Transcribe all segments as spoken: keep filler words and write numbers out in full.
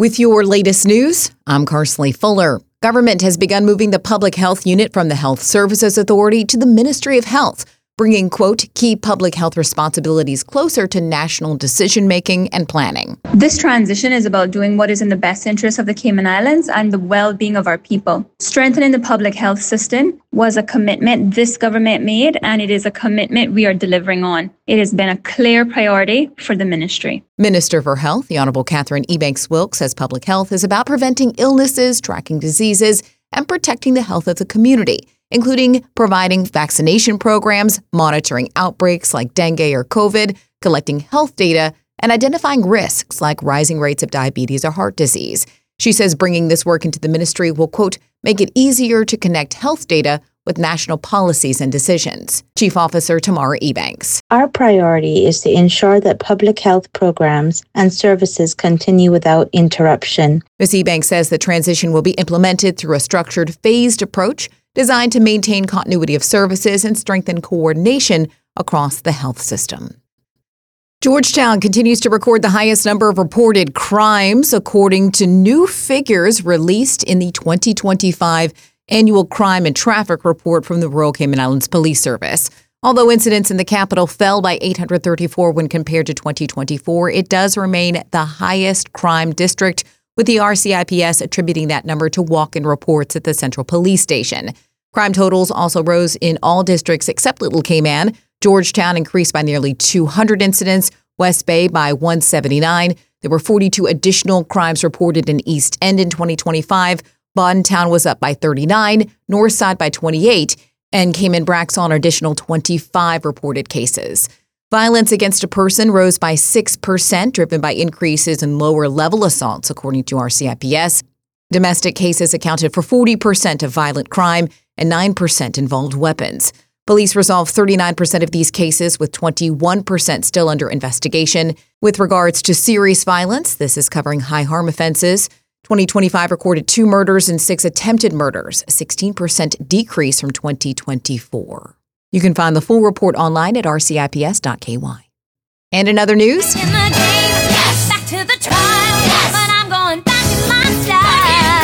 With your latest news, I'm Carsley Fuller. Government has begun moving the public health unit from the Health Services Authority to the Ministry of Health, bringing, quote, key public health responsibilities closer to national decision-making and planning. This transition is about doing what is in the best interest of the Cayman Islands and the well-being of our people. Strengthening the public health system was a commitment this government made, and it is a commitment we are delivering on. It has been a clear priority for the ministry. Minister for Health, the Honorable Catherine Ebanks-Wilkes, says public health is about preventing illnesses, tracking diseases, and protecting the health of the community, including providing vaccination programs, monitoring outbreaks like dengue or COVID, collecting health data, and identifying risks like rising rates of diabetes or heart disease. She says bringing this work into the ministry will, quote, make it easier to connect health data with national policies and decisions. Chief Officer Tamara Ebanks. Our priority is to ensure that public health programs and services continue without interruption. Miz Ebanks says the transition will be implemented through a structured, phased approach designed to maintain continuity of services and strengthen coordination across the health system. Georgetown continues to record the highest number of reported crimes, according to new figures released in the twenty twenty-five Annual Crime and Traffic Report from the Royal Cayman Islands Police Service. Although incidents in the capital fell by eight hundred thirty-four when compared to twenty twenty-four, it does remain the highest crime district, with the R C I P S attributing that number to walk-in reports at the Central Police Station. Crime totals also rose in all districts except Little Cayman. Georgetown increased by nearly two hundred incidents, West Bay by one hundred seventy-nine. There were forty-two additional crimes reported in East End in twenty twenty-five. Bodden Town was up by thirty-nine, Northside by twenty-eight, and Cayman Brac saw an additional twenty-five reported cases. Violence against a person rose by six percent, driven by increases in lower-level assaults, according to R C I P S. Domestic cases accounted for forty percent of violent crime, and nine percent involved weapons. Police resolved thirty-nine percent of these cases, with twenty-one percent still under investigation. With regards to serious violence, this is covering high-harm offenses. twenty twenty-five recorded two murders and six attempted murders, a sixteen percent decrease from twenty twenty-four. You can find the full report online at r c i p s dot k y. And in other news, In the game, yes. Back to the trial, yes. But I'm going back in my style.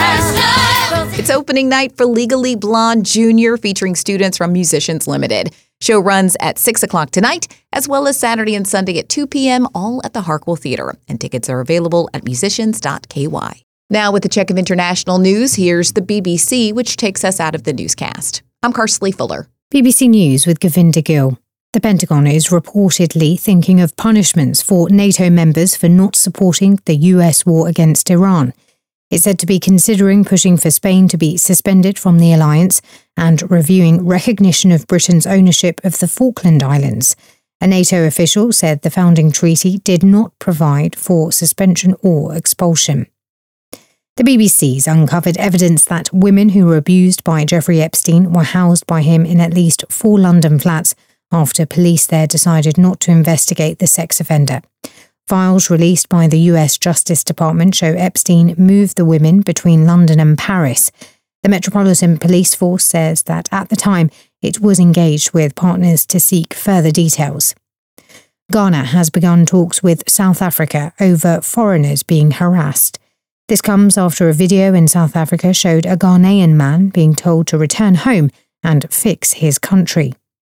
it's opening night for Legally Blonde Junior, featuring students from Musicians Limited. Show runs at six o'clock tonight, as well as Saturday and Sunday at two p.m., all at the Harkwell Theater. And tickets are available at musicians dot k y. Now, with a check of international news, here's the B B C, which takes us out of the newscast. I'm Carsley Fuller. B B C News with Govinda Gill. The Pentagon is reportedly thinking of punishments for NATO members for not supporting the U S war against Iran. It's said to be considering pushing for Spain to be suspended from the alliance and reviewing recognition of Britain's ownership of the Falkland Islands. A NATO official said the founding treaty did not provide for suspension or expulsion. The B B C's uncovered evidence that women who were abused by Jeffrey Epstein were housed by him in at least four London flats after police there decided not to investigate the sex offender. Files released by the U S Justice Department show Epstein moved the women between London and Paris. The Metropolitan Police Force says that at the time it was engaged with partners to seek further details. Ghana has begun talks with South Africa over foreigners being harassed. This comes after a video in South Africa showed a Ghanaian man being told to return home and fix his country.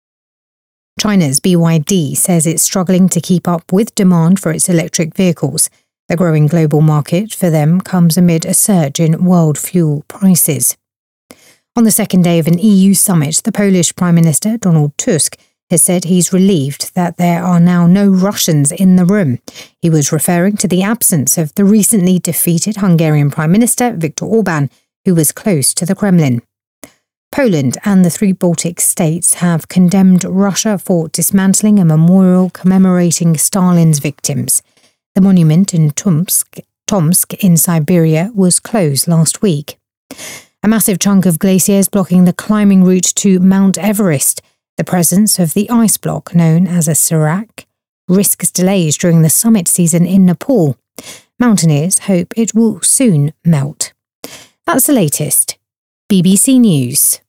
China's B Y D says it's struggling to keep up with demand for its electric vehicles. The growing global market for them comes amid a surge in world fuel prices. On the second day of an E U summit, the Polish Prime Minister, Donald Tusk, has said he's relieved that there are now no Russians in the room. He was referring to the absence of the recently defeated Hungarian Prime Minister, Viktor Orban, who was close to the Kremlin. Poland and the three Baltic states have condemned Russia for dismantling a memorial commemorating Stalin's victims. The monument in Tomsk, Tomsk in Siberia was closed last week. A massive chunk of glaciers blocking the climbing route to Mount Everest. The presence of the ice block, known as a serac, risks delays during the summit season in Nepal. Mountaineers hope it will soon melt. That's the latest. B B C News.